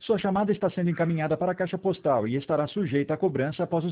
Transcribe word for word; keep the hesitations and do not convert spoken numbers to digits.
Sua chamada está sendo encaminhada para a caixa postal e estará sujeita a cobrança após o